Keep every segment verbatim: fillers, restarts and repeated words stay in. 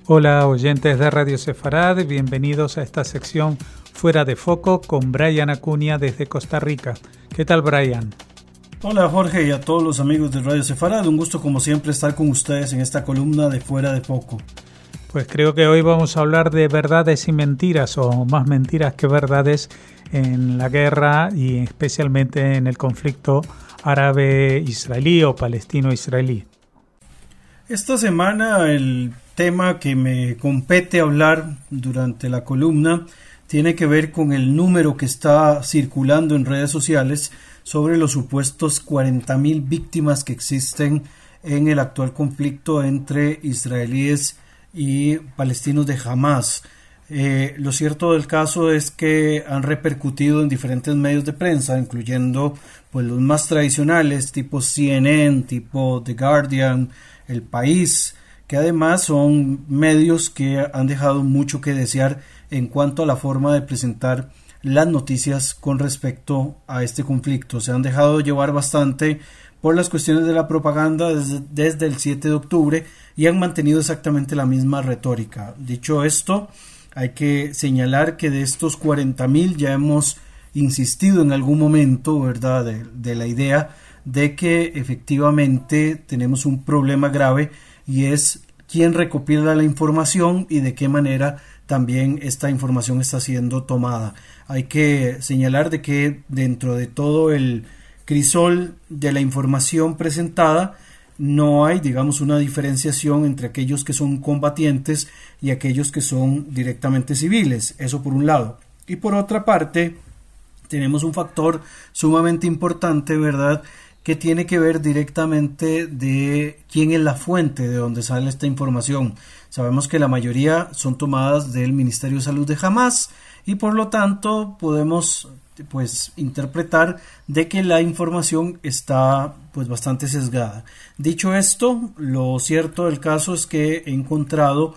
Hola oyentes de Radio Sefarad, bienvenidos a esta sección Fuera de Foco con Brian Acuña desde Costa Rica. ¿Qué tal, Brian? Hola Jorge y a todos los amigos de Radio Sefarad, un gusto como siempre estar con ustedes en esta columna de Fuera de Foco. Pues creo que hoy vamos a hablar de verdades y mentiras, o más mentiras que verdades, en la guerra y especialmente en el conflicto árabe-israelí o palestino-israelí. Esta semana el tema que me compete hablar durante la columna tiene que ver con el número que está circulando en redes sociales sobre los supuestos cuarenta mil víctimas que existen en el actual conflicto entre israelíes y palestinos de Hamas. Eh, lo cierto del caso es que han repercutido en diferentes medios de prensa, incluyendo pues los más tradicionales, tipo C N N, tipo The Guardian, El País, que además son medios que han dejado mucho que desear en cuanto a la forma de presentar las noticias con respecto a este conflicto. Se han dejado llevar bastante por las cuestiones de la propaganda desde, desde el siete de octubre y han mantenido exactamente la misma retórica. Dicho esto, hay que señalar que de estos cuarenta mil ya hemos insistido en algún momento, ¿verdad?, de, de la idea de que efectivamente tenemos un problema grave y es quién recopila la información y de qué manera también esta información está siendo tomada. Hay que señalar de que dentro de todo el crisol de la información presentada no hay, digamos, una diferenciación entre aquellos que son combatientes y aquellos que son directamente civiles. Eso por un lado. Y por otra parte, tenemos un factor sumamente importante, ¿verdad?, que tiene que ver directamente de quién es la fuente de donde sale esta información. Sabemos que la mayoría son tomadas del Ministerio de Salud de Hamas y por lo tanto podemos pues interpretar de que la información está pues bastante sesgada. Dicho esto, lo cierto del caso es que he encontrado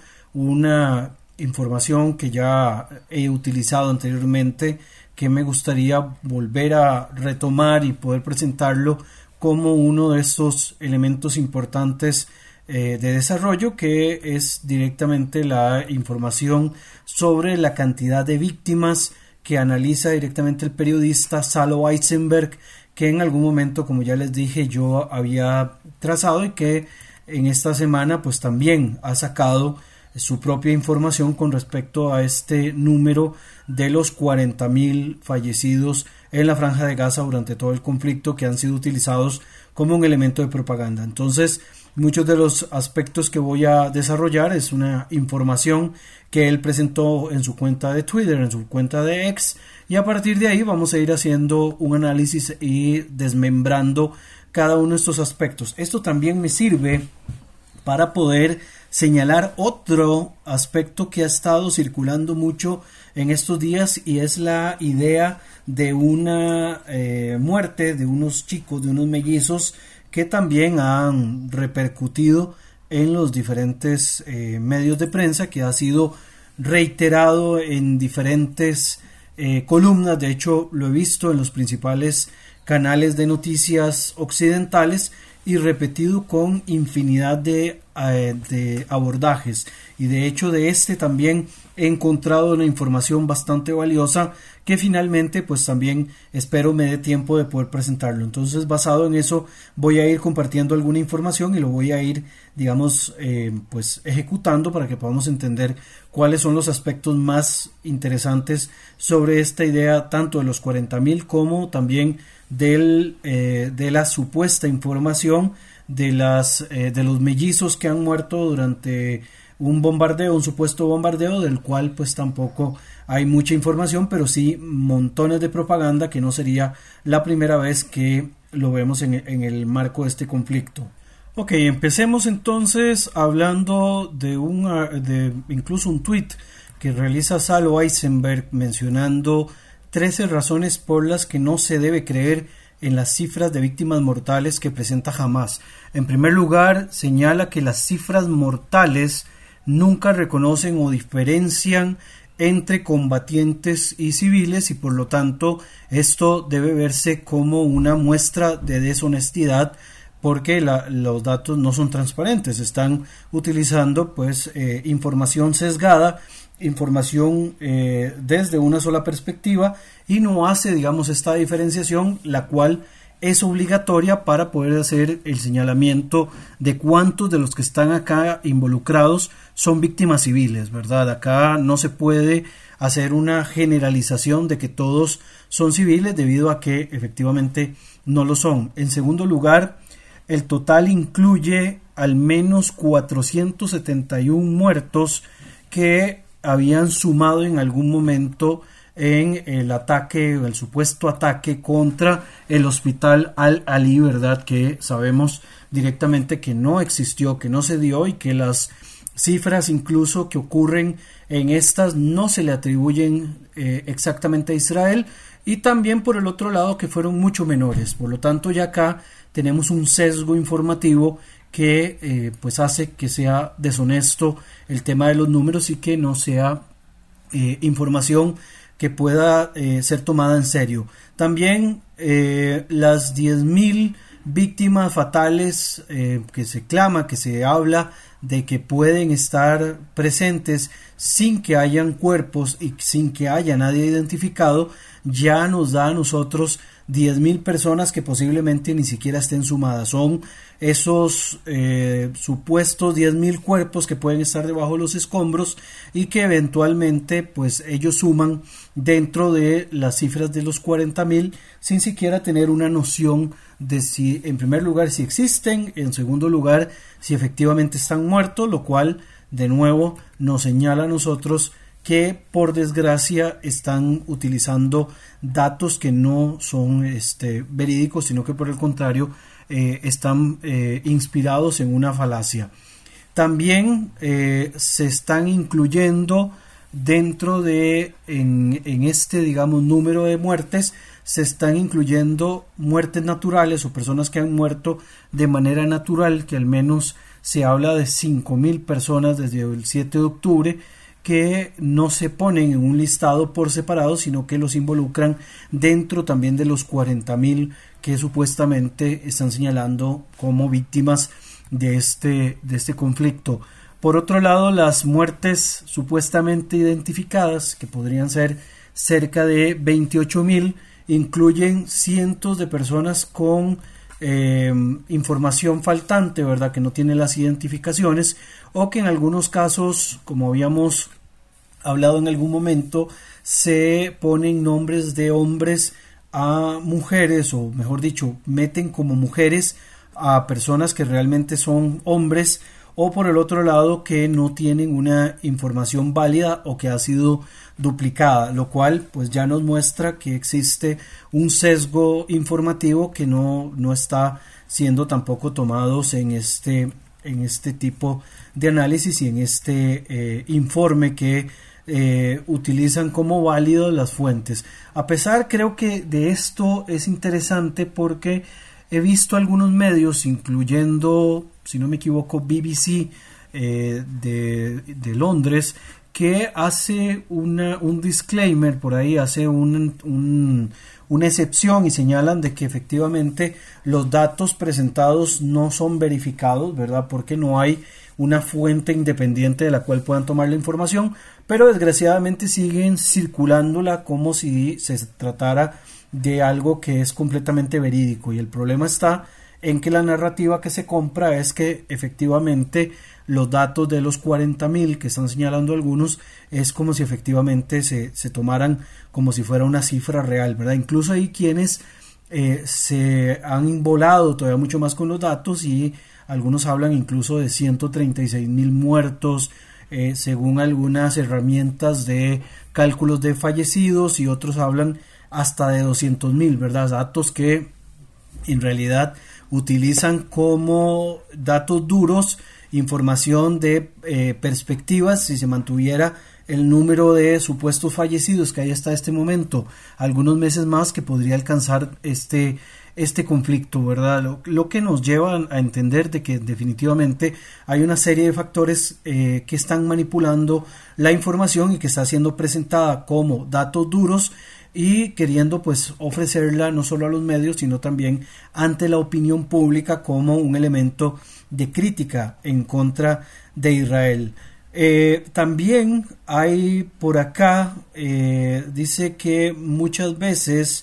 una información que ya he utilizado anteriormente que me gustaría volver a retomar y poder presentarlo como uno de estos elementos importantes eh, de desarrollo, que es directamente la información sobre la cantidad de víctimas que analiza directamente el periodista Salo Eisenberg, que en algún momento, como ya les dije, yo había trazado y que en esta semana pues también ha sacado su propia información con respecto a este número de los cuarenta mil fallecidos en la Franja de Gaza durante todo el conflicto, que han sido utilizados como un elemento de propaganda. Entonces, muchos de los aspectos que voy a desarrollar es una información que él presentó en su cuenta de Twitter, en su cuenta de X, y a partir de ahí vamos a ir haciendo un análisis y desmembrando cada uno de estos aspectos. Esto también me sirve para poder señalar otro aspecto que ha estado circulando mucho en estos días, y es la idea de una eh, muerte de unos chicos, de unos mellizos que también han repercutido en los diferentes eh, medios de prensa, que ha sido reiterado en diferentes eh, columnas. De hecho, lo he visto en los principales canales de noticias occidentales y repetido con infinidad de, eh, de abordajes, y de hecho de este también he encontrado una información bastante valiosa que finalmente pues también espero me dé tiempo de poder presentarlo. Entonces, basado en eso, voy a ir compartiendo alguna información y lo voy a ir, digamos, eh, pues ejecutando para que podamos entender cuáles son los aspectos más interesantes sobre esta idea, tanto de los cuarenta mil como también del, eh, de la supuesta información de, las, eh, de los mellizos que han muerto durante un bombardeo, un supuesto bombardeo, del cual pues tampoco hay mucha información, pero sí montones de propaganda, que no sería la primera vez que lo vemos en, en el marco de este conflicto. Ok, empecemos entonces hablando de un, de incluso un tweet que realiza Salo Eisenberg mencionando trece razones por las que no se debe creer en las cifras de víctimas mortales que presenta Hamas. En primer lugar, señala que las cifras mortales nunca reconocen o diferencian entre combatientes y civiles, y por lo tanto esto debe verse como una muestra de deshonestidad porque la, los datos no son transparentes, están utilizando pues eh, información sesgada, información eh, desde una sola perspectiva, y no hace, digamos, esta diferenciación, la cual es obligatoria para poder hacer el señalamiento de cuántos de los que están acá involucrados son víctimas civiles, ¿verdad? Acá no se puede hacer una generalización de que todos son civiles, debido a que efectivamente no lo son. En segundo lugar, el total incluye al menos cuatrocientos setenta y uno muertos que habían sumado en algún momento en el ataque, el supuesto ataque contra el hospital Al-Ali, ¿verdad? Que sabemos directamente que no existió, que no se dio, y que las cifras incluso que ocurren en estas no se le atribuyen eh, exactamente a Israel, y también por el otro lado que fueron mucho menores. Por lo tanto, ya acá tenemos un sesgo informativo que eh, pues hace que sea deshonesto el tema de los números y que no sea eh, información que pueda eh, ser tomada en serio. También eh, las diez mil víctimas fatales eh, que se clama, que se habla de que pueden estar presentes sin que hayan cuerpos y sin que haya nadie identificado, ya nos da a nosotros diez mil personas que posiblemente ni siquiera estén sumadas. Son esos eh, supuestos diez mil cuerpos que pueden estar debajo de los escombros y que eventualmente pues ellos suman dentro de las cifras de los cuarenta mil sin siquiera tener una noción de si, en primer lugar, si existen, en segundo lugar, si efectivamente están muertos, lo cual de nuevo nos señala a nosotros que por desgracia están utilizando datos que no son este, verídicos, sino que por el contrario eh, están eh, inspirados en una falacia. También eh, se están incluyendo dentro de, en, en este digamos número de muertes, se están incluyendo muertes naturales o personas que han muerto de manera natural, que al menos se habla de cinco mil personas desde el siete de octubre, que no se ponen en un listado por separado, sino que los involucran dentro también de los cuarenta mil que supuestamente están señalando como víctimas de este, de este conflicto. Por otro lado, las muertes supuestamente identificadas, que podrían ser cerca de veintiocho mil, incluyen cientos de personas con eh, información faltante, ¿verdad? Que no tienen las identificaciones, o que en algunos casos, como habíamos hablado en algún momento, se ponen nombres de hombres a mujeres, o mejor dicho, meten como mujeres a personas que realmente son hombres, o por el otro lado que no tienen una información válida o que ha sido duplicada, lo cual pues ya nos muestra que existe un sesgo informativo que no, no está siendo tampoco tomados en este, en este tipo de análisis y en este eh, informe que eh, utilizan como válido las fuentes. A pesar, creo que de esto es interesante porque he visto algunos medios, incluyendo, si no me equivoco, B B C eh, de, de Londres, que hace una, un disclaimer por ahí, hace un, un, una excepción y señalan de que efectivamente los datos presentados no son verificados, ¿verdad? Porque no hay una fuente independiente de la cual puedan tomar la información, pero desgraciadamente siguen circulándola como si se tratara de algo que es completamente verídico, y el problema está en que la narrativa que se compra es que efectivamente los datos de los cuarenta mil que están señalando algunos es como si efectivamente se, se tomaran como si fuera una cifra real, ¿verdad? Incluso hay quienes eh, se han volado todavía mucho más con los datos y algunos hablan incluso de ciento treinta y seis mil muertos eh, según algunas herramientas de cálculos de fallecidos, y otros hablan hasta de doscientos mil, ¿verdad? Datos que en realidad utilizan como datos duros información de eh, perspectivas. Si se mantuviera el número de supuestos fallecidos que hay hasta este momento, algunos meses más, que podría alcanzar este, este conflicto, ¿verdad? Lo, lo que nos lleva a entender de que definitivamente hay una serie de factores eh, que están manipulando la información y que está siendo presentada como datos duros, y queriendo pues ofrecerla no solo a los medios sino también ante la opinión pública como un elemento de crítica en contra de Israel. Eh, también hay por acá, eh, dice que muchas veces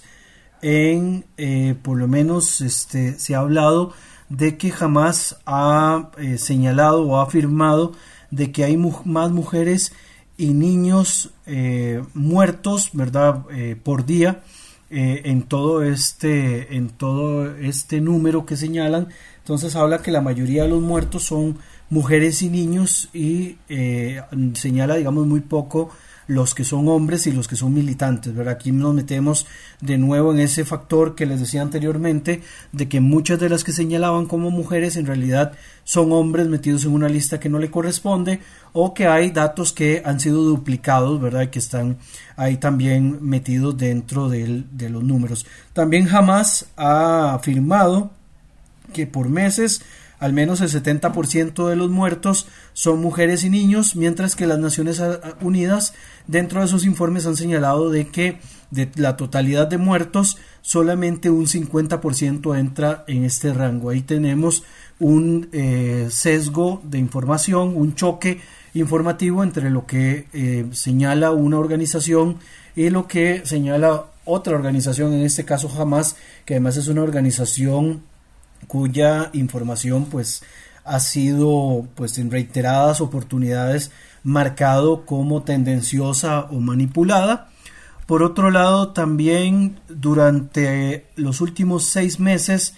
en, eh, por lo menos este, se ha hablado de que Hamás ha eh, señalado o ha afirmado de que hay mu- más mujeres y niños eh, muertos, ¿verdad? Eh, por día eh, en todo este en todo este número que señalan. Entonces habla que la mayoría de los muertos son mujeres y niños y eh, señala, digamos, muy poco los que son hombres y los que son militantes, ¿verdad? Aquí nos metemos de nuevo en ese factor que les decía anteriormente, de que muchas de las que señalaban como mujeres en realidad son hombres metidos en una lista que no le corresponde, o que hay datos que han sido duplicados, ¿verdad? Y que están ahí también metidos dentro del, de los números. También Hamás ha afirmado que por meses al menos el setenta por ciento de los muertos son mujeres y niños, mientras que las Naciones Unidas dentro de sus informes han señalado de que de la totalidad de muertos solamente un cincuenta por ciento entra en este rango. Ahí tenemos un eh, sesgo de información, un choque informativo entre lo que eh, señala una organización y lo que señala otra organización, en este caso Hamás, que además es una organización cuya información pues ha sido pues en reiteradas oportunidades marcado como tendenciosa o manipulada. Por otro lado, también durante los últimos seis meses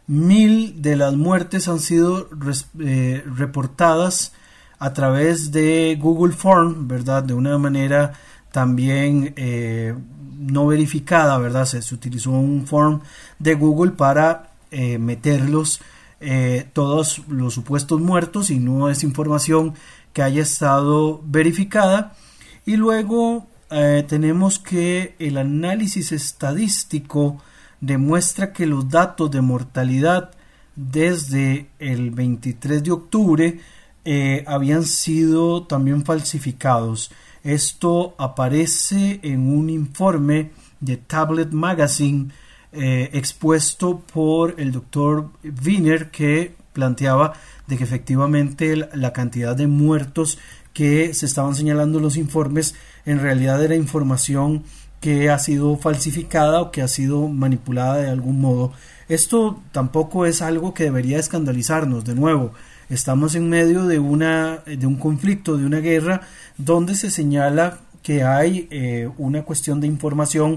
mil de las muertes han sido eh, reportadas a través de Google Form, ¿verdad? De una manera también eh, no verificada, ¿verdad? Se, se utilizó un form de Google para Eh, meterlos eh, todos los supuestos muertos y no es información que haya estado verificada. Y luego eh, tenemos que el análisis estadístico demuestra que los datos de mortalidad desde el veintitrés de octubre eh, habían sido también falsificados. Esto aparece en un informe de Tablet Magazine Eh, expuesto por el doctor Wiener, que planteaba de que efectivamente la, la cantidad de muertos que se estaban señalando en los informes en realidad era información que ha sido falsificada o que ha sido manipulada de algún modo. Esto tampoco es algo que debería escandalizarnos. De nuevo, estamos en medio de una de un conflicto, de una guerra, donde se señala que hay eh, una cuestión de información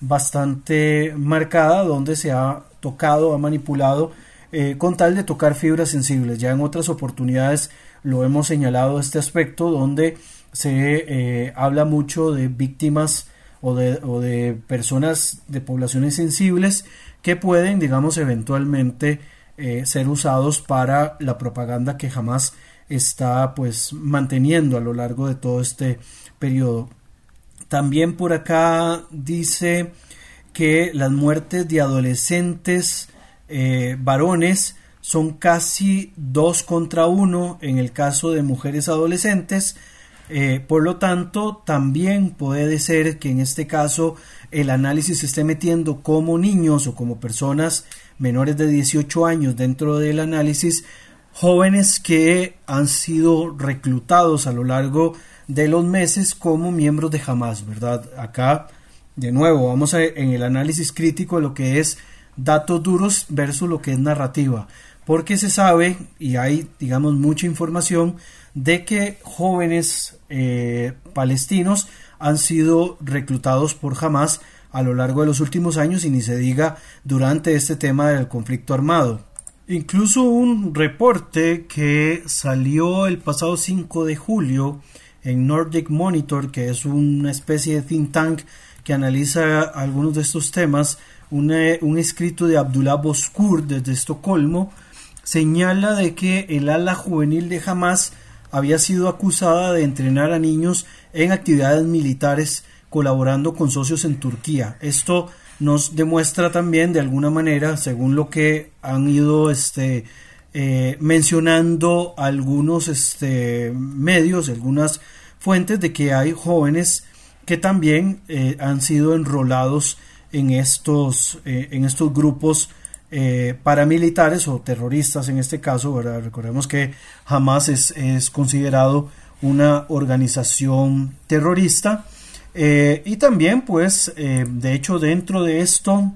bastante marcada, donde se ha tocado, ha manipulado eh, con tal de tocar fibras sensibles. Ya en otras oportunidades lo hemos señalado este aspecto, donde se eh, habla mucho de víctimas o de, o de personas de poblaciones sensibles que pueden, digamos, eventualmente eh, ser usados para la propaganda que Hamás está pues manteniendo a lo largo de todo este periodo. También por acá dice que las muertes de adolescentes eh, varones son casi dos contra uno en el caso de mujeres adolescentes. Eh, por lo tanto, también puede ser que en este caso el análisis se esté metiendo como niños o como personas menores de dieciocho años dentro del análisis, jóvenes que han sido reclutados a lo largo de los meses como miembros de Hamás, ¿verdad? Acá, de nuevo, vamos a, en el análisis crítico de lo que es datos duros versus lo que es narrativa, porque se sabe, y hay, digamos, mucha información, de que jóvenes eh, palestinos han sido reclutados por Hamás a lo largo de los últimos años, y ni se diga durante este tema del conflicto armado. Incluso un reporte que salió el pasado cinco de julio en Nordic Monitor, que es una especie de think tank que analiza algunos de estos temas, una, un escrito de Abdullah Bozkurt desde Estocolmo, señala de que el ala juvenil de Hamás había sido acusada de entrenar a niños en actividades militares colaborando con socios en Turquía. Esto nos demuestra también de alguna manera, según lo que han ido este, eh, mencionando algunos este, medios, algunas fuentes, de que hay jóvenes que también eh, han sido enrolados en estos, eh, en estos grupos eh, paramilitares o terroristas en este caso, ¿verdad? Recordemos que Hamas es, es considerado una organización terrorista eh, y también pues eh, de hecho dentro de esto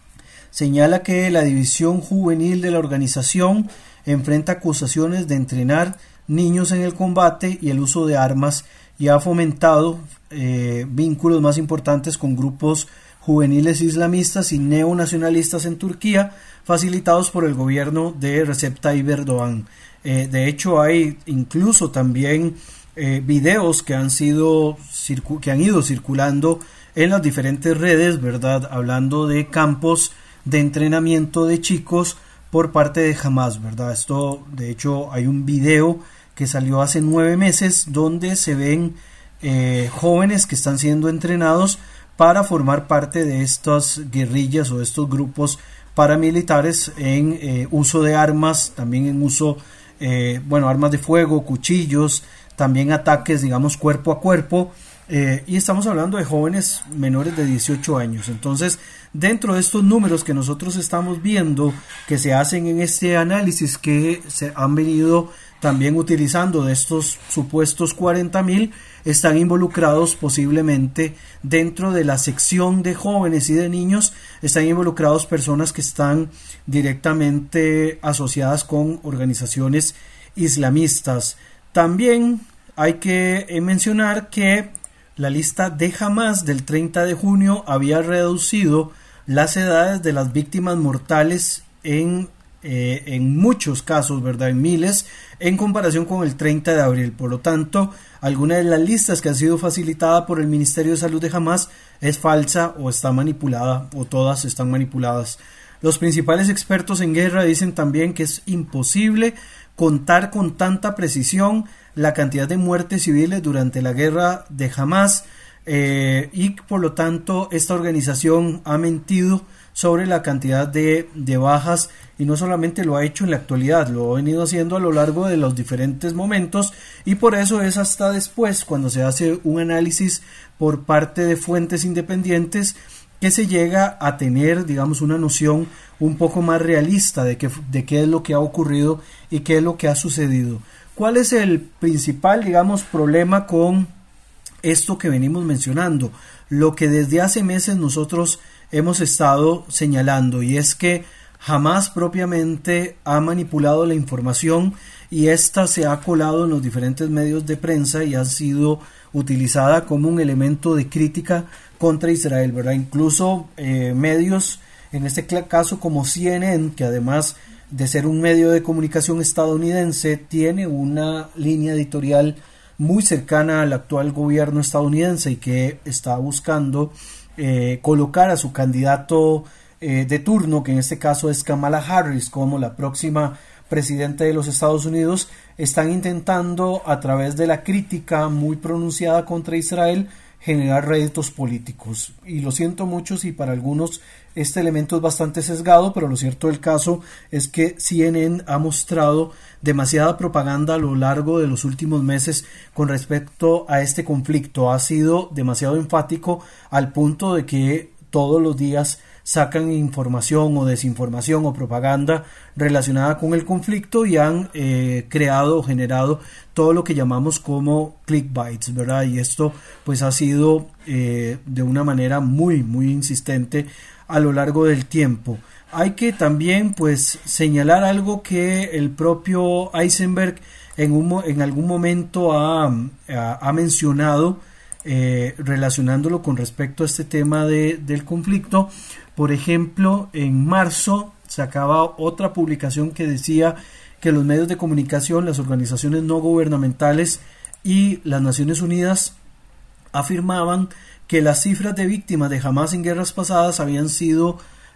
señala que la división juvenil de la organización enfrenta acusaciones de entrenar niños en el combate y el uso de armas y ha fomentado eh, vínculos más importantes con grupos juveniles islamistas y neonacionalistas en Turquía, facilitados por el gobierno de Recep Tayyip Erdogan. Eh, de hecho, hay incluso también eh, videos que han sido que han ido circulando en las diferentes redes, ¿verdad? Hablando de campos de entrenamiento de chicos por parte de Hamas, ¿verdad? Esto, de hecho, hay un video que salió hace nueve meses donde se ven eh, jóvenes que están siendo entrenados para formar parte de estas guerrillas o de estos grupos paramilitares en eh, uso de armas, también en uso, eh, bueno, armas de fuego, cuchillos, también ataques, digamos, cuerpo a cuerpo, eh, y estamos hablando de jóvenes menores de dieciocho años. Entonces, dentro de estos números que nosotros estamos viendo, que se hacen en este análisis que se han venido también utilizando de estos supuestos cuarenta mil, están involucrados posiblemente dentro de la sección de jóvenes y de niños, están involucrados personas que están directamente asociadas con organizaciones islamistas. También hay que mencionar que la lista de Hamas del treinta de junio había reducido las edades de las víctimas mortales en Eh, en muchos casos, ¿verdad? En miles, en comparación con el treinta de abril. Por lo tanto, alguna de las listas que han sido facilitadas por el Ministerio de Salud de Hamas es falsa o está manipulada, o todas están manipuladas. Los principales expertos en guerra dicen también que es imposible contar con tanta precisión la cantidad de muertes civiles durante la guerra de Hamas eh, y por lo tanto esta organización ha mentido sobre la cantidad de, de bajas, y no solamente lo ha hecho en la actualidad, lo ha venido haciendo a lo largo de los diferentes momentos, y por eso es hasta después, cuando se hace un análisis por parte de fuentes independientes, que se llega a tener, digamos, una noción un poco más realista de qué, de qué es lo que ha ocurrido y qué es lo que ha sucedido. ¿Cuál es el principal, digamos, problema con esto que venimos mencionando? Lo que desde hace meses nosotros hemos estado señalando, y es que Hamas propiamente ha manipulado la información y esta se ha colado en los diferentes medios de prensa y ha sido utilizada como un elemento de crítica contra Israel, ¿verdad? Incluso eh, medios, en este caso como C N N, que además de ser un medio de comunicación estadounidense, tiene una línea editorial muy cercana al actual gobierno estadounidense y que está buscando Eh, colocar a su candidato eh, de turno, que en este caso es Kamala Harris, como la próxima presidenta de los Estados Unidos, están intentando a través de la crítica muy pronunciada contra Israel generar réditos políticos. Y lo siento mucho si para algunos este elemento es bastante sesgado, pero lo cierto del caso es que C N N ha mostrado demasiada propaganda a lo largo de los últimos meses con respecto a este conflicto. Ha sido demasiado enfático al punto de que todos los días sacan información o desinformación o propaganda relacionada con el conflicto y han eh, creado o generado todo lo que llamamos como clickbaits, ¿verdad? Y esto pues ha sido eh, de una manera muy muy insistente a lo largo del tiempo. Hay que también pues señalar algo que el propio Eisenberg en, un, en algún momento ha, ha, ha mencionado eh, relacionándolo con respecto a este tema de, del conflicto. Por ejemplo, en marzo sacaba otra publicación que decía que los medios de comunicación, las organizaciones no gubernamentales y las Naciones Unidas afirmaban que las cifras de víctimas de Hamas en guerras pasadas habían sido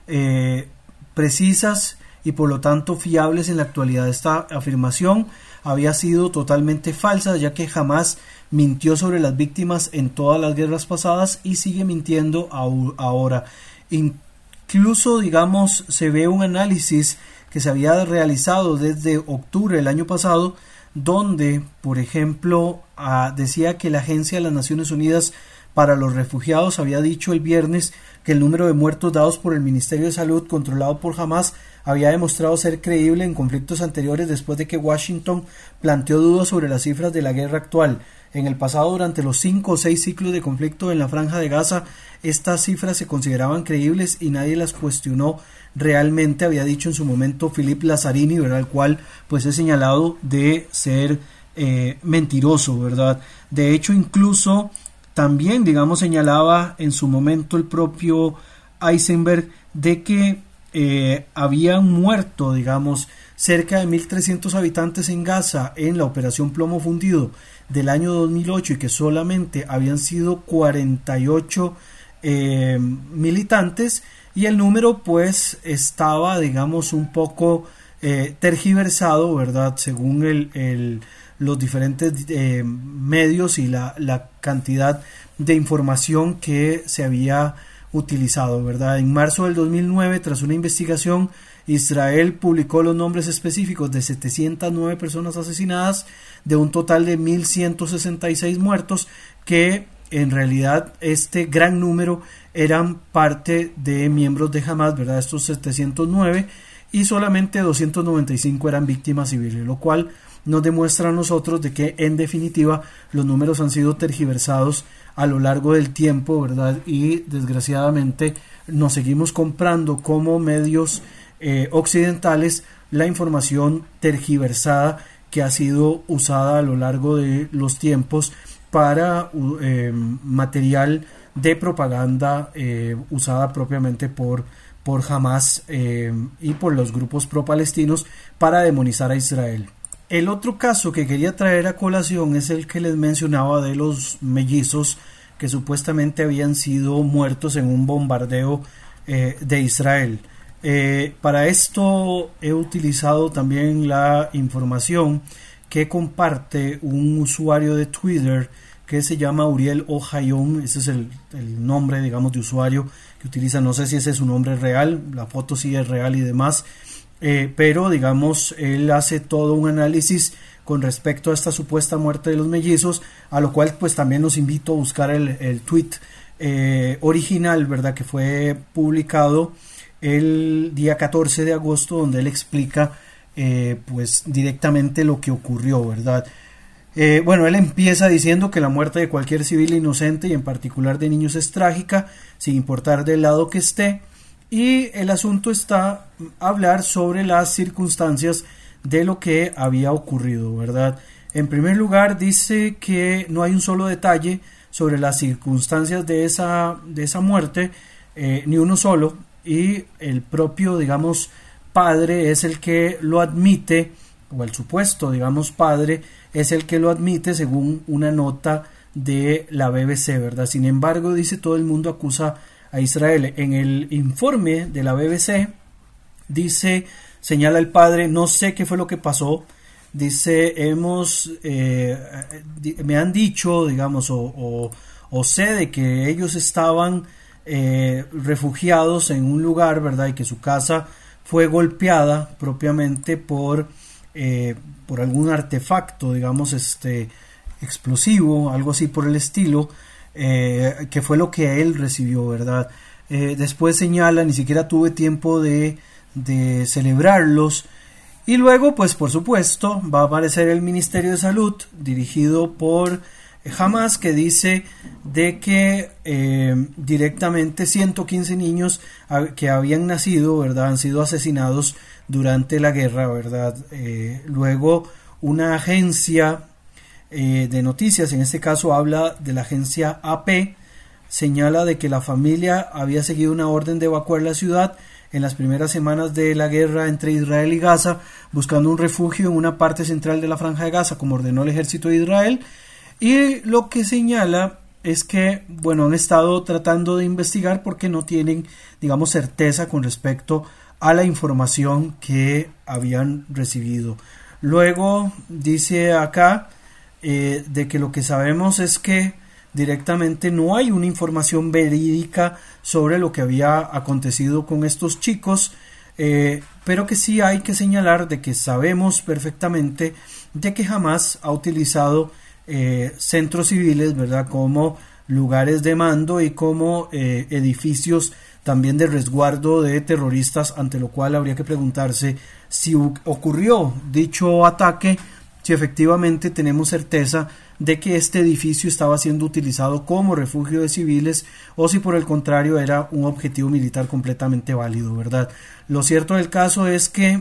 eh, precisas y por lo tanto fiables en la actualidad. Esta afirmación había sido totalmente falsa, ya que Hamas mintió sobre las víctimas en todas las guerras pasadas y sigue mintiendo ahora. Incluso, digamos, se ve un análisis que se había realizado desde octubre del año pasado, donde, por ejemplo, uh, decía que la Agencia de las Naciones Unidas para los refugiados había dicho el viernes que el número de muertos dados por el Ministerio de Salud controlado por Hamas había demostrado ser creíble en conflictos anteriores después de que Washington planteó dudas sobre las cifras de la guerra actual. En el pasado, durante los cinco o seis ciclos de conflicto en la Franja de Gaza, estas cifras se consideraban creíbles y nadie las cuestionó realmente, había dicho en su momento Philippe Lazzarini, ¿verdad? El cual pues es señalado de ser eh, mentiroso, ¿verdad? De hecho, incluso también, digamos, señalaba en su momento el propio Eisenberg de que eh, habían muerto, digamos, cerca de mil trescientos habitantes en Gaza en la operación Plomo Fundido del año dos mil ocho y que solamente habían sido cuarenta y ocho eh, militantes, y el número pues estaba, digamos, un poco eh, tergiversado, ¿verdad? Según el, el, los diferentes eh, medios y la, la cantidad de información que se había utilizado, ¿verdad? En marzo del dos mil nueve, tras una investigación, Israel publicó los nombres específicos de setecientas nueve personas asesinadas, de un total de mil ciento sesenta y seis muertos, que en realidad este gran número eran parte de miembros de Hamas, ¿verdad? Estos setecientos nueve, y solamente doscientos noventa y cinco eran víctimas civiles, lo cual nos demuestra a nosotros de que en definitiva los números han sido tergiversados a lo largo del tiempo, ¿verdad? Y desgraciadamente nos seguimos comprando como medios eh, occidentales la información tergiversada que ha sido usada a lo largo de los tiempos para eh, material de propaganda eh, usada propiamente por, por Hamas eh, y por los grupos pro-palestinos para demonizar a Israel. El otro caso que quería traer a colación es el que les mencionaba de los mellizos que supuestamente habían sido muertos en un bombardeo eh, de Israel. Eh, para esto he utilizado también la información que comparte un usuario de Twitter que se llama Uriel Ohayon. Ese es el, el nombre, digamos, de usuario que utiliza. No sé si ese es su nombre real, la foto sí es real y demás, eh, pero digamos, él hace todo un análisis con respecto a esta supuesta muerte de los mellizos, a lo cual pues también los invito a buscar el, el tweet eh, original, ¿verdad?, que fue publicado el día catorce de agosto, donde él explica eh, pues directamente lo que ocurrió, ¿verdad? Eh, bueno, él empieza diciendo que la muerte de cualquier civil inocente y en particular de niños es trágica, sin importar del lado que esté, y el asunto está a hablar sobre las circunstancias de lo que había ocurrido, ¿verdad? En primer lugar, dice que no hay un solo detalle sobre las circunstancias de esa, de esa muerte, eh, ni uno solo, y el propio, digamos, padre es el que lo admite, o el supuesto, digamos, padre es el que lo admite según una nota de la B B C, ¿verdad? Sin embargo, dice, todo el mundo acusa a Israel. En el informe de la B B C dice, señala el padre, no sé qué fue lo que pasó, dice, hemos eh, me han dicho, digamos, o, o, o sé de que ellos estaban eh, refugiados en un lugar, ¿verdad?, y que su casa fue golpeada propiamente por eh, por algún artefacto, digamos, este explosivo, algo así por el estilo, eh, que fue lo que él recibió, ¿verdad? Eh, después señala, ni siquiera tuve tiempo de, de celebrarlos. Y luego, pues por supuesto, va a aparecer el Ministerio de Salud, dirigido por Hamas, que dice de que eh, directamente ciento quince niños que habían nacido, ¿verdad?, han sido asesinados durante la guerra, ¿verdad? Eh, luego, una agencia eh, de noticias, en este caso habla de la agencia A P, señala de que la familia había seguido una orden de evacuar la ciudad en las primeras semanas de la guerra entre Israel y Gaza, buscando un refugio en una parte central de la Franja de Gaza, como ordenó el ejército de Israel. Y lo que señala es que, bueno, han estado tratando de investigar porque no tienen, digamos, certeza con respecto a la información que habían recibido. Luego dice acá eh, de que lo que sabemos es que directamente no hay una información verídica sobre lo que había acontecido con estos chicos, eh, pero que sí hay que señalar de que sabemos perfectamente de que Hamas ha utilizado eh, centros civiles, ¿verdad?, como lugares de mando y como eh, edificios también de resguardo de terroristas, ante lo cual habría que preguntarse si ocurrió dicho ataque, si efectivamente tenemos certeza de que este edificio estaba siendo utilizado como refugio de civiles o si por el contrario era un objetivo militar completamente válido, ¿verdad? Lo cierto del caso es que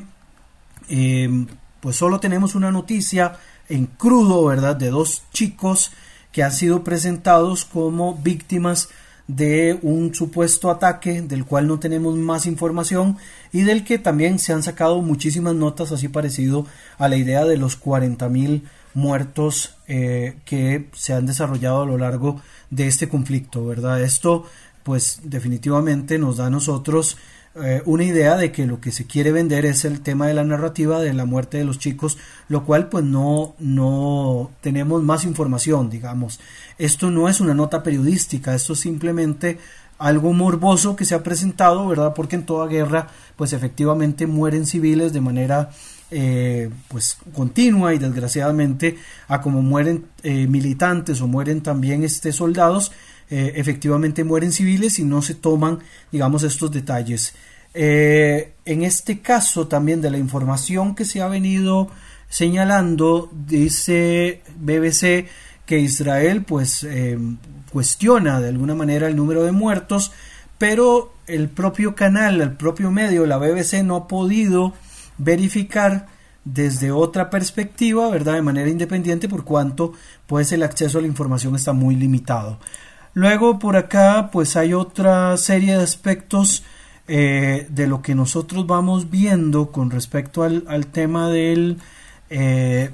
eh, pues solo tenemos una noticia en crudo, ¿verdad?, de dos chicos que han sido presentados como víctimas de un supuesto ataque del cual no tenemos más información y del que también se han sacado muchísimas notas, así parecido a la idea de los cuarenta mil muertos eh, que se han desarrollado a lo largo de este conflicto, ¿verdad? Esto pues definitivamente nos da a nosotros eh, una idea de que lo que se quiere vender es el tema de la narrativa de la muerte de los chicos, lo cual pues no, no tenemos más información, digamos. Esto no es una nota periodística, esto es simplemente algo morboso que se ha presentado, ¿verdad? Porque en toda guerra pues efectivamente mueren civiles de manera eh, pues continua y desgraciadamente a como mueren eh, militantes o mueren también este soldados, eh, efectivamente mueren civiles y no se toman, digamos, estos detalles. Eh, en este caso también de la información que se ha venido señalando, dice B B C que Israel pues eh, cuestiona de alguna manera el número de muertos, pero el propio canal, el propio medio, la B B C no ha podido verificar desde otra perspectiva, ¿verdad?, de manera independiente, por cuanto pues el acceso a la información está muy limitado. Luego por acá pues hay otra serie de aspectos eh, de lo que nosotros vamos viendo con respecto al, al tema del Eh,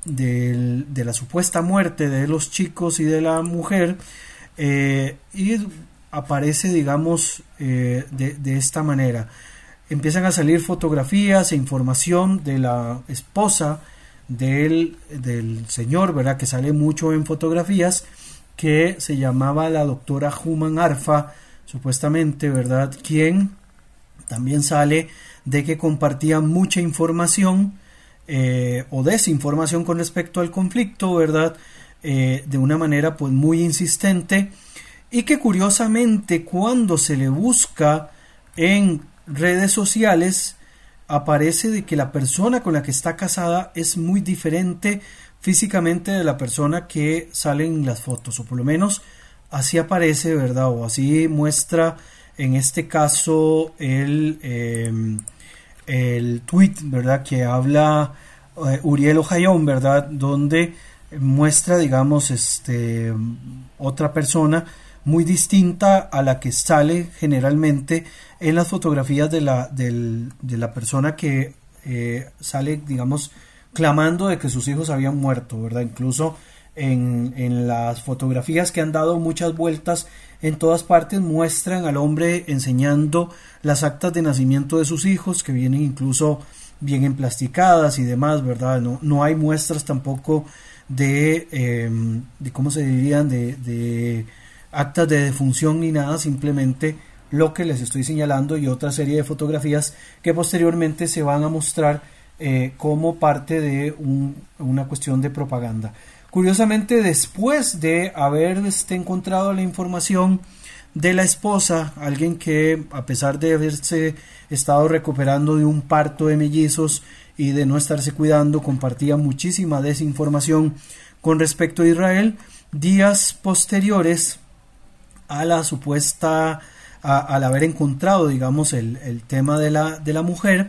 de, de la supuesta muerte de los chicos y de la mujer, eh, y aparece, digamos, eh, de, de esta manera. Empiezan a salir fotografías e información de la esposa del, del señor, ¿verdad?, que sale mucho en fotografías, que se llamaba la doctora Human Arfa, supuestamente, ¿verdad?, quien también sale de que compartía mucha información Eh, o desinformación con respecto al conflicto, ¿verdad?, eh, de una manera pues muy insistente, y que curiosamente cuando se le busca en redes sociales aparece de que la persona con la que está casada es muy diferente físicamente de la persona que sale en las fotos, o por lo menos así aparece, ¿verdad?, o así muestra en este caso el eh, el tweet, ¿verdad?, que habla eh, Uriel Ojayón, ¿verdad?, donde muestra, digamos, este otra persona muy distinta a la que sale generalmente en las fotografías de la, del, de la persona que eh, sale, digamos, clamando de que sus hijos habían muerto, ¿verdad? Incluso en, en las fotografías que han dado muchas vueltas en todas partes muestran al hombre enseñando las actas de nacimiento de sus hijos, que vienen incluso bien emplasticadas y demás, ¿verdad? No, no hay muestras tampoco de, eh, de ¿cómo se dirían? De, de actas de defunción ni nada, simplemente lo que les estoy señalando y otra serie de fotografías que posteriormente se van a mostrar eh, como parte de un, una cuestión de propaganda. Curiosamente, después de haber este, encontrado la información de la esposa, alguien que a pesar de haberse estado recuperando de un parto de mellizos y de no estarse cuidando, compartía muchísima desinformación con respecto a Israel, días posteriores a la supuesta, a, al haber encontrado, digamos, el, el tema de la, de la mujer,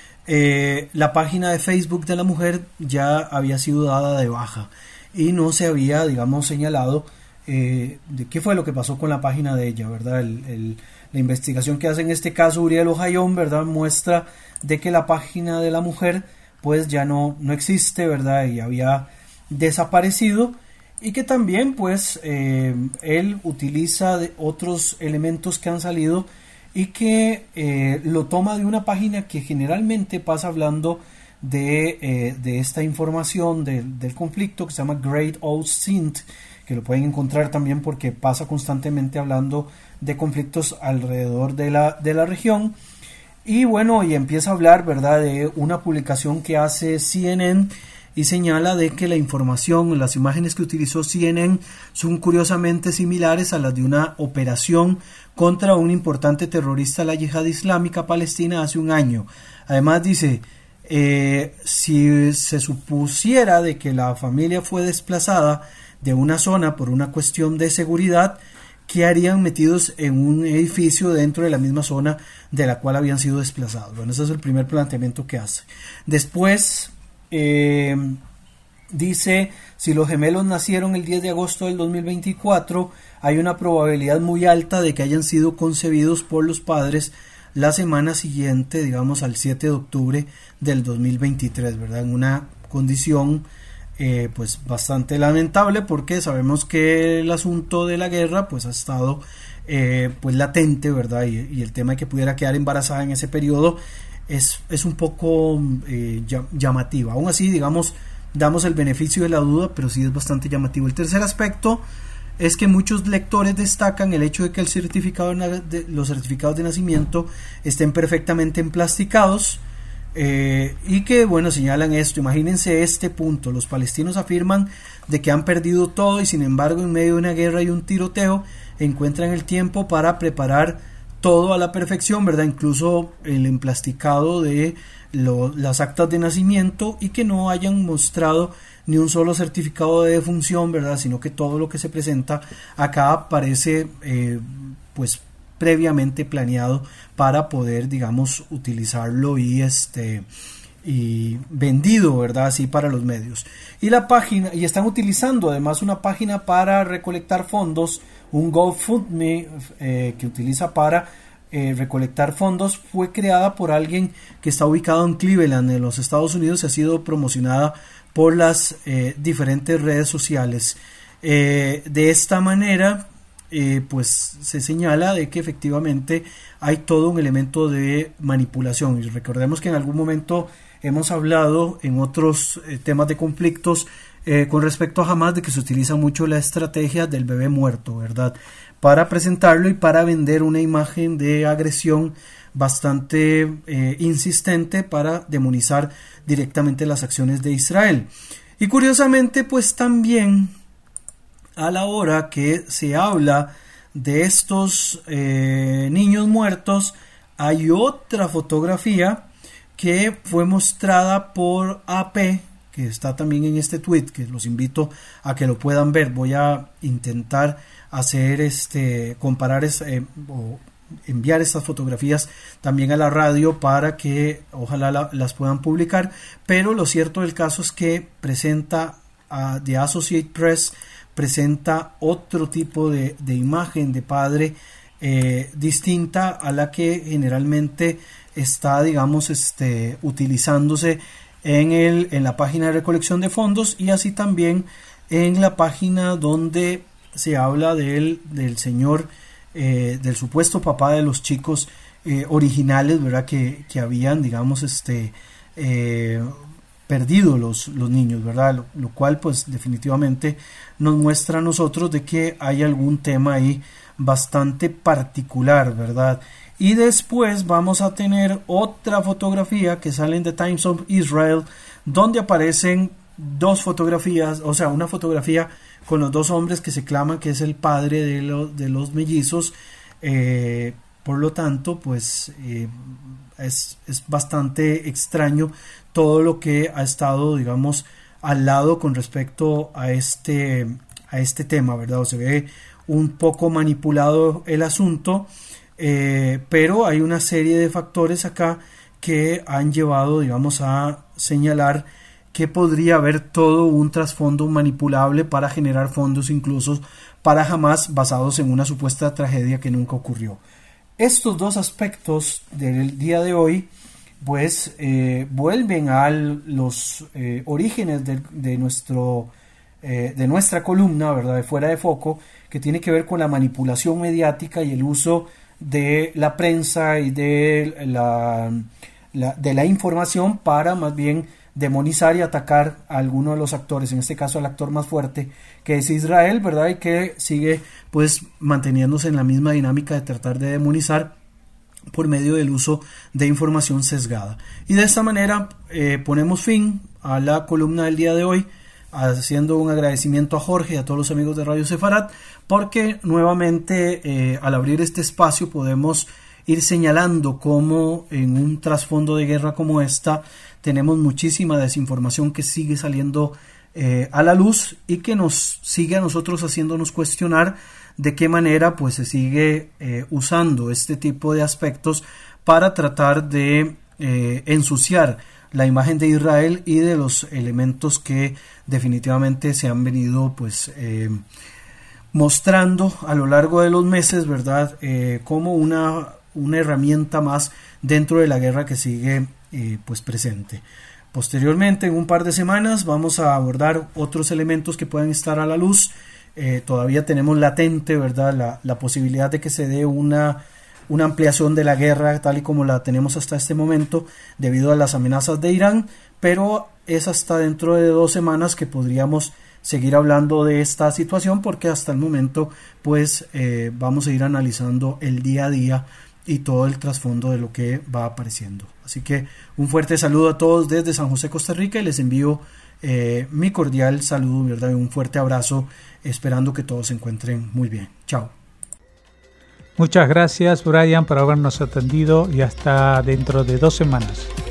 eh, la página de Facebook de la mujer ya había sido dada de baja y no se había, digamos, señalado eh, de qué fue lo que pasó con la página de ella, ¿verdad? El, el, la investigación que hace en este caso Uriel Ojayón, ¿verdad?, muestra de que la página de la mujer pues ya no, no existe, ¿verdad?, y había desaparecido, y que también pues eh, él utiliza de otros elementos que han salido y que eh, lo toma de una página que generalmente pasa hablando de, eh, de esta información de, del conflicto, que se llama Great Old Sint, que lo pueden encontrar también porque pasa constantemente hablando de conflictos alrededor de la, de la región. Y bueno, y empieza a hablar, ¿verdad?, de una publicación que hace C N N y señala de que la información, las imágenes que utilizó C N N son curiosamente similares a las de una operación contra un importante terrorista de la Yihad Islámica Palestina hace un año. Además dice, eh, si se supusiera de que la familia fue desplazada de una zona por una cuestión de seguridad, ¿qué harían metidos en un edificio dentro de la misma zona de la cual habían sido desplazados? Bueno, ese es el primer planteamiento que hace. Después eh, dice, si los gemelos nacieron el diez de agosto del dos mil veinticuatro, hay una probabilidad muy alta de que hayan sido concebidos por los padres la semana siguiente, digamos al siete de octubre del dos mil veintitrés, ¿verdad? En una condición Eh, pues bastante lamentable, porque sabemos que el asunto de la guerra pues ha estado eh, pues latente, ¿verdad? Y, y el tema de que pudiera quedar embarazada en ese periodo es, es un poco eh, llamativo. Aún así, digamos, damos el beneficio de la duda, pero sí es bastante llamativo. El tercer aspecto es que muchos lectores destacan el hecho de que el certificado de, de, los certificados de nacimiento estén perfectamente emplasticados. Eh, y que bueno, señalan esto, imagínense este punto: los palestinos afirman de que han perdido todo y sin embargo en medio de una guerra y un tiroteo encuentran el tiempo para preparar todo a la perfección, ¿verdad? Incluso el emplasticado de lo, las actas de nacimiento, y que no hayan mostrado ni un solo certificado de defunción, ¿verdad? Sino que todo lo que se presenta acá parece eh, pues previamente planeado para poder, digamos, utilizarlo y este y vendido, ¿verdad? Así para los medios. Y la página, y están utilizando además una página para recolectar fondos, un GoFundMe eh, que utiliza para eh, recolectar fondos. Fue creada por alguien que está ubicado en Cleveland, en los Estados Unidos, y ha sido promocionada por las eh, diferentes redes sociales. Eh, de esta manera, Eh, pues se señala de que efectivamente hay todo un elemento de manipulación. Y recordemos que en algún momento hemos hablado en otros eh, temas de conflictos eh, con respecto a Hamas, de que se utiliza mucho la estrategia del bebé muerto, ¿verdad? Para presentarlo y para vender una imagen de agresión bastante eh, insistente, para demonizar directamente las acciones de Israel. Y curiosamente, pues también a la hora que se habla de estos eh, niños muertos, hay otra fotografía que fue mostrada por A P, que está también en este tweet, que los invito a que lo puedan ver. Voy a intentar hacer este, comparar eh, o enviar estas fotografías también a la radio para que ojalá la, las puedan publicar, pero lo cierto del caso es que presenta a The Associated Press, presenta otro tipo de, de imagen de padre eh, distinta a la que generalmente está, digamos, este, utilizándose en, el, en la página de recolección de fondos, y así también en la página donde se habla del, del señor, eh, del supuesto papá de los chicos eh, originales, ¿verdad? Que, que habían, digamos, este... Eh, perdido los, los niños, ¿verdad? Lo, lo cual pues definitivamente nos muestra a nosotros de que hay algún tema ahí bastante particular, ¿verdad? Y después vamos a tener otra fotografía que sale en The Times of Israel, donde aparecen dos fotografías, o sea, una fotografía con los dos hombres que se claman que es el padre de, lo, de los mellizos. eh, por lo tanto, pues eh, es, es bastante extraño todo lo que ha estado, digamos, al lado con respecto a este, a este tema, ¿verdad? O se ve un poco manipulado el asunto, eh, pero hay una serie de factores acá que han llevado, digamos, a señalar que podría haber todo un trasfondo manipulable para generar fondos incluso para Hamas, basados en una supuesta tragedia que nunca ocurrió. Estos dos aspectos del día de hoy pues eh, vuelven a los eh, orígenes de, de, nuestro, eh, de nuestra columna, ¿verdad? De Fuera de Foco, que tiene que ver con la manipulación mediática y el uso de la prensa y de la, la, de la información para más bien demonizar y atacar a alguno de los actores, en este caso al actor más fuerte, que es Israel, ¿verdad? Y que sigue pues manteniéndose en la misma dinámica de tratar de demonizar por medio del uso de información sesgada. Y de esta manera eh, ponemos fin a la columna del día de hoy, haciendo un agradecimiento a Jorge y a todos los amigos de Radio Sefarat, porque nuevamente eh, al abrir este espacio podemos ir señalando cómo en un trasfondo de guerra como esta tenemos muchísima desinformación que sigue saliendo eh, a la luz y que nos sigue a nosotros haciéndonos cuestionar de qué manera pues se sigue eh, usando este tipo de aspectos para tratar de eh, ensuciar la imagen de Israel y de los elementos que definitivamente se han venido pues eh, mostrando a lo largo de los meses, ¿verdad? Eh, como una, una herramienta más dentro de la guerra que sigue eh, pues presente. Posteriormente, en un par de semanas, vamos a abordar otros elementos que pueden estar a la luz. Eh, todavía tenemos latente, ¿verdad?, la, la posibilidad de que se dé una una ampliación de la guerra tal y como la tenemos hasta este momento debido a las amenazas de Irán, pero es hasta dentro de dos semanas que podríamos seguir hablando de esta situación, porque hasta el momento pues eh, vamos a ir analizando el día a día y todo el trasfondo de lo que va apareciendo. Así que un fuerte saludo a todos desde San José, Costa Rica, y les envío eh, mi cordial saludo, ¿verdad?, y un fuerte abrazo, esperando que todos se encuentren muy bien. Chao. Muchas gracias, Brian, por habernos atendido, y hasta dentro de dos semanas.